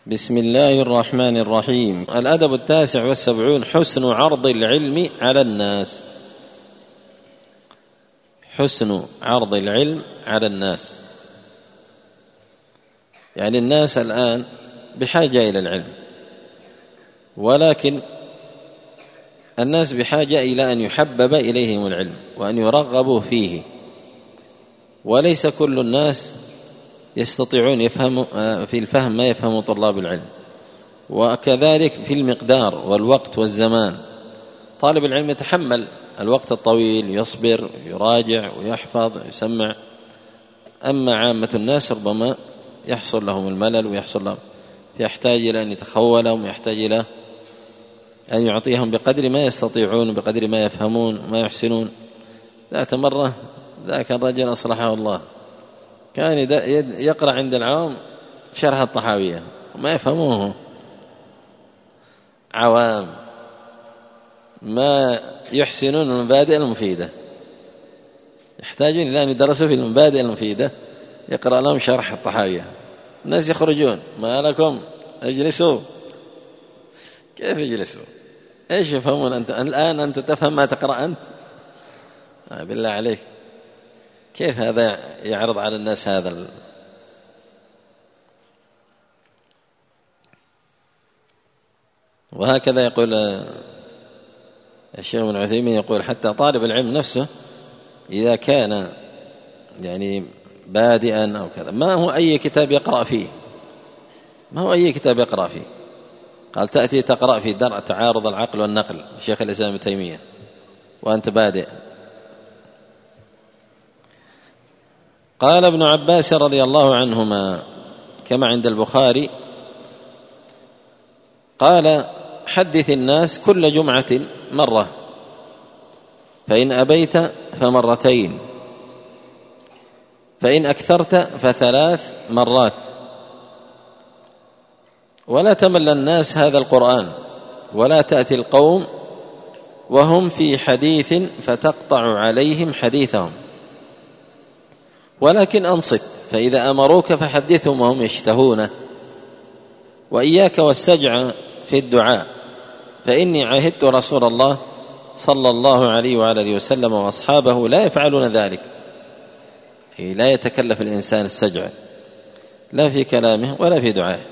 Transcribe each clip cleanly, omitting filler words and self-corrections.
بسم الله الرحمن الرحيم. الأدب 79 حسن عرض العلم على الناس. حسن عرض العلم على الناس، يعني الناس الآن بحاجة إلى العلم، ولكن الناس بحاجة إلى أن يحبب إليهم العلم وأن يرغبوا فيه، وليس كل الناس يستطيعون في الفهم ما يفهم طلاب العلم، وكذلك في المقدار والوقت والزمان. طالب العلم يتحمل الوقت الطويل، يصبر يراجع ويحفظ ويسمع، أما عامة الناس ربما يحصل لهم الملل ويحصل لهم، يحتاج إلى أن يتخولهم، يحتاج إلى أن يعطيهم بقدر ما يستطيعون، بقدر ما يفهمون ما يحسنون. ذات مرة ذاك الرجل أصلحه الله كان يقرأ عند العوام شرح الطحاوية وما يفهموه، عوام ما يحسنون المبادئ المفيدة، يحتاجون إلى أن يدرسوا في المبادئ المفيدة، يقرأ لهم شرح الطحاوية، الناس يخرجون ما لكم اجلسوا. كيف يجلسوا؟ ايش يفهمون؟ أنت الآن أنت تفهم ما تقرأ أنت؟ بالله عليك، كيف هذا يعرض على الناس هذا وهكذا يقول الشيخ ابن عثيمين، يقول حتى طالب العلم نفسه إذا كان يعني بادئا أو كذا، ما هو أي كتاب يقرأ فيه، ما هو أي كتاب يقرأ فيه. قال تأتي تقرأ في درء تعارض العقل والنقل الشيخ الإسلام ابن تيمية وأنت بادئ. قال ابن عباس رضي الله عنهما كما عند البخاري قال حدث الناس كل جمعة مرة، فإن أبيت فمرتين، فإن أكثرت فثلاث مرات، ولا تمل الناس هذا القرآن، ولا تأتي القوم وهم في حديث فتقطع عليهم حديثهم، ولكن أنصت، فإذا أمروك فحدثهم وهم يشتهونه، وإياك والسجع في الدعاء، فإني عهدت رسول الله صلى الله عليه وعلى آله وسلم وأصحابه لا يفعلون ذلك. لا يتكلف الإنسان السجع لا في كلامه ولا في دعائه.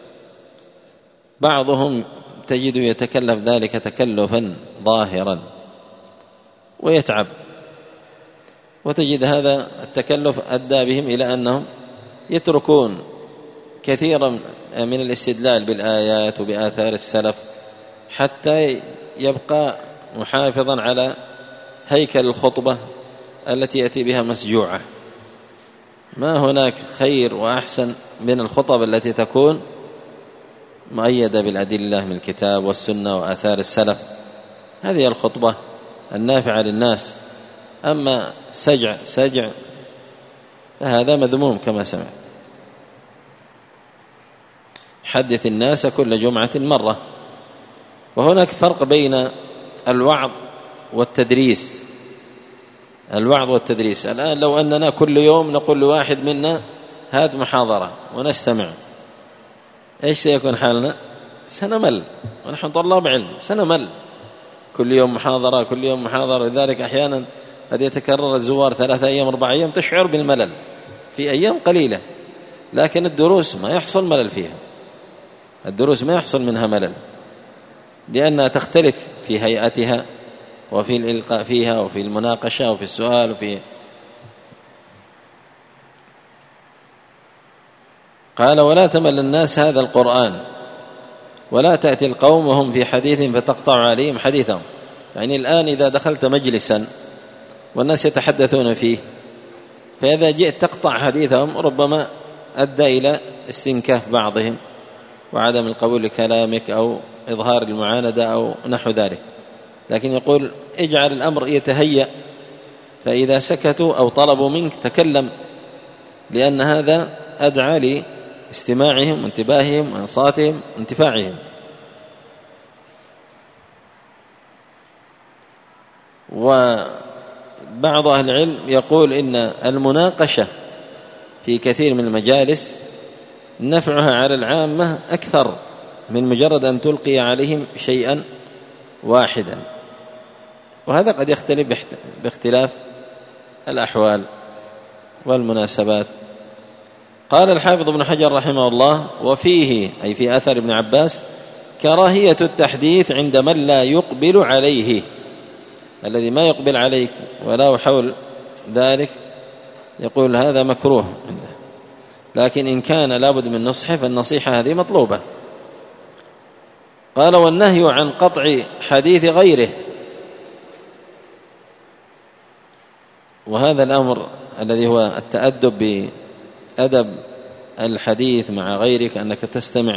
بعضهم تجد يتكلف ذلك تكلفا ظاهرا ويتعب، وتجد هذا التكلف أدى بهم إلى أنهم يتركون كثيرا من الاستدلال بالآيات وبآثار السلف حتى يبقى محافظا على هيكل الخطبة التي يأتي بها مسجوعة. ما هناك خير وأحسن من الخطب التي تكون مؤيدة بالأدلة من الكتاب والسنة وآثار السلف، هذه الخطبة النافعة للناس. أما سجع فهذا مذموم كما سمع. حدث الناس كل جمعة مرة. وهناك فرق بين الوعظ والتدريس. الوعظ والتدريس، الآن لو أننا كل يوم نقول لواحد منا هات محاضرة ونستمع، إيش سيكون حالنا؟ سنمل، ونحن طلاب علم سنمل، كل يوم محاضرة كل يوم محاضرة. لذلك أحيانا قد يتكرر الزوار 3 أيام 4 أيام، تشعر بالملل في أيام قليلة، لكن الدروس ما يحصل ملل فيها، الدروس ما يحصل منها ملل، لأنها تختلف في هيئتها وفي الإلقاء فيها وفي المناقشة وفي السؤال وفي. قال ولا تمل الناس هذا القرآن، ولا تأتي القوم وهم في حديث فتقطع عليهم حديثهم. يعني الآن إذا دخلت مجلسا والناس يتحدثون فيه، فإذا جئت تقطع حديثهم ربما أدى إلى استنكاف بعضهم وعدم القبول لكلامك أو إظهار المعاندة أو نحو ذلك. لكن يقول اجعل الأمر يتهيأ، فإذا سكتوا أو طلبوا منك تكلم، لأن هذا أدعى لاستماعهم وانتباههم وإنصاتهم وانتفاعهم. وبعض أهل العلم يقول إن المناقشة في كثير من المجالس نفعها على العامة أكثر من مجرد أن تلقي عليهم شيئا واحدا، وهذا قد يختلف باختلاف الأحوال والمناسبات. قال الحافظ ابن حجر رحمه الله: وفيه أي في أثر ابن عباس كراهية التحديث عند من لا يقبل عليه، الذي ما يقبل عليك ولا حول ذلك يقول هذا مكروه عنده، لكن إن كان لابد من نصحه فالنصيحة هذه مطلوبة. قال: والنهي عن قطع حديث غيره، وهذا الأمر الذي هو التأدب بأدب الحديث مع غيرك، أنك تستمع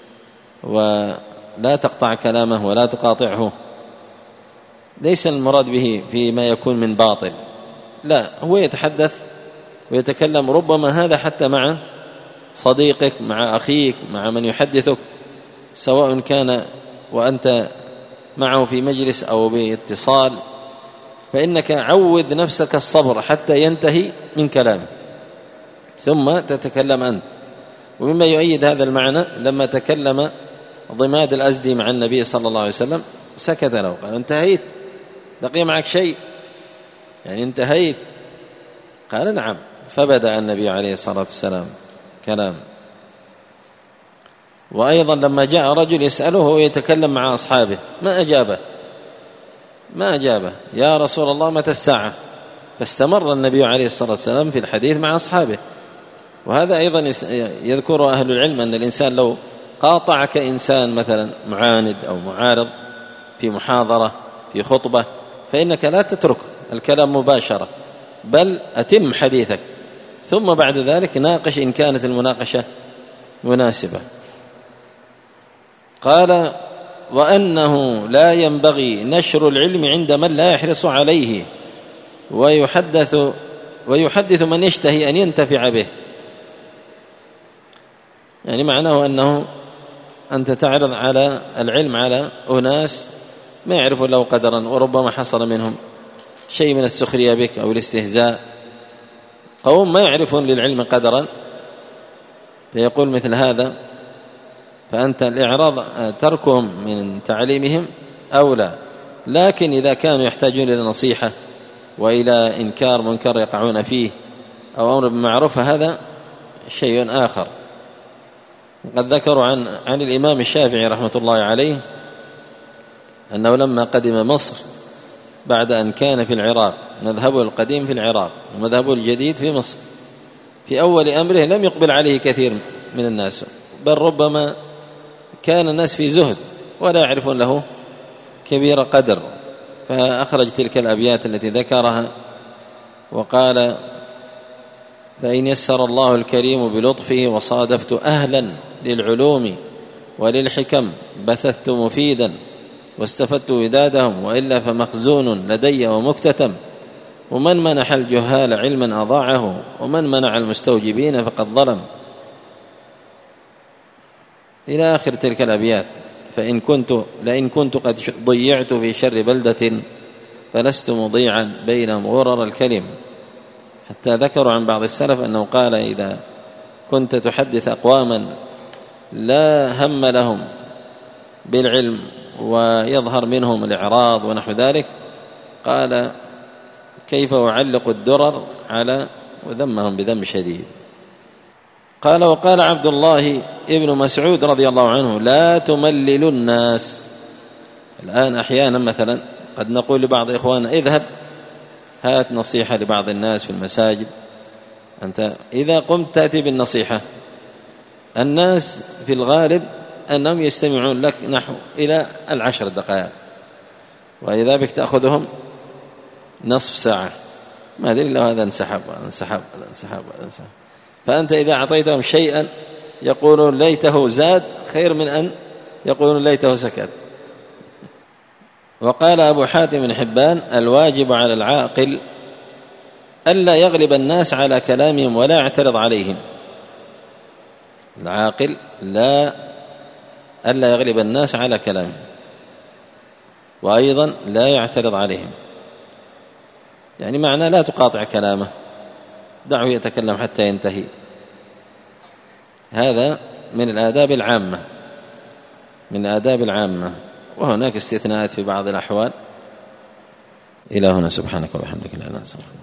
ولا تقطع كلامه ولا تقاطعه، ليس المراد به فيما يكون من باطل، لا، هو يتحدث ويتكلم ربما هذا حتى مع صديقك، مع أخيك، مع من يحدثك، سواء كان وأنت معه في مجلس أو باتصال، فإنك عود نفسك الصبر حتى ينتهي من كلامه ثم تتكلم أنت. ومما يؤيد هذا المعنى لما تكلم ضماد الأزدي مع النبي صلى الله عليه وسلم سكت له، قال: انتهيت؟ بقي معك شيء؟ يعني انتهيت؟ قال: نعم. فبدأ النبي عليه الصلاة والسلام كلام. وأيضا لما جاء رجل يسأله ويتكلم مع أصحابه ما أجابه: يا رسول الله متى الساعة؟ فاستمر النبي عليه الصلاة والسلام في الحديث مع أصحابه. وهذا أيضا يذكر أهل العلم أن الإنسان لو قاطعك إنسان مثلا معاند أو معارض في محاضرة في خطبة، فإنك لا تترك الكلام مباشرة، بل أتم حديثك، ثم بعد ذلك ناقش إن كانت المناقشة مناسبة. قال: وأنه لا ينبغي نشر العلم عند من لا يحرص عليه ويحدث من يشتهي أن ينتفع به. يعني معناه أنه أنت تعرض على العلم على أناس ما يعرفوا له قدرا، وربما حصل منهم شيء من السخرية بك أو الاستهزاء، قوم ما يعرفون للعلم قدرا، فيقول مثل هذا، فأنت الإعراض تركهم من تعليمهم أولى. لكن إذا كانوا يحتاجون إلى نصيحة وإلى إنكار منكر يقعون فيه أو أمر بالمعروف هذا شيء آخر. قد ذكروا عن الإمام الشافعي رحمة الله عليه أنه لما قدم مصر بعد أن كان في العراق، مذهبه القديم في العراق ومذهبه الجديد في مصر، في أول أمره لم يقبل عليه كثير من الناس، بل ربما كان الناس في زهد ولا يعرفون له كبير قدر، فأخرج تلك الأبيات التي ذكرها وقال: فإن يسر الله الكريم بلطفه وصادفت أهلا للعلوم وللحكم بثثت مفيدا واستفدت ودادهم، وإلا فمخزون لدي ومكتتم، ومن منح الجهال علما أضاعه ومن منع المستوجبين فقد ظلم، إلى آخر تلك الأبيات. لئن كنت قد ضيعت في شر بلدة فلست مضيعا بين غرر الكلم. حتى ذكروا عن بعض السلف أنه قال: إذا كنت تحدث أقواما لا هم لهم بالعلم ويظهر منهم الإعراض ونحو ذلك، قال: كيف أعلق الدرر على وذمهم بذم شديد. قال: وقال عبد الله ابن مسعود رضي الله عنه: لا تمللوا الناس. الآن أحيانا مثلا قد نقول لبعض إخواننا: اذهب هات نصيحة لبعض الناس في المساجد. أنت إذا قمت تأتي بالنصيحة، الناس في الغالب أنهم يستمعون لك نحو إلى 10 دقائق، وإذا بك تأخذهم نصف ساعة، ما أدري لو هذا انسحب. فأنت إذا أعطيتهم شيئا يقولون ليته زاد خير من أن يقولون ليته سكت. وقال أبو حاتم بن حبان: الواجب على العاقل ألا يغلب الناس على كلامهم ولا يعترض عليهم. العاقل ألا يغلب الناس على كلامهم، وأيضا لا يعترض عليهم، يعني معنى لا تقاطع كلامه، دعه يتكلم حتى ينتهي. هذا من الآداب العامة، من الآداب العامة، وهناك استثناءات في بعض الأحوال. إلى هنا، سبحانك وبحمدك لا إله إلا أنت.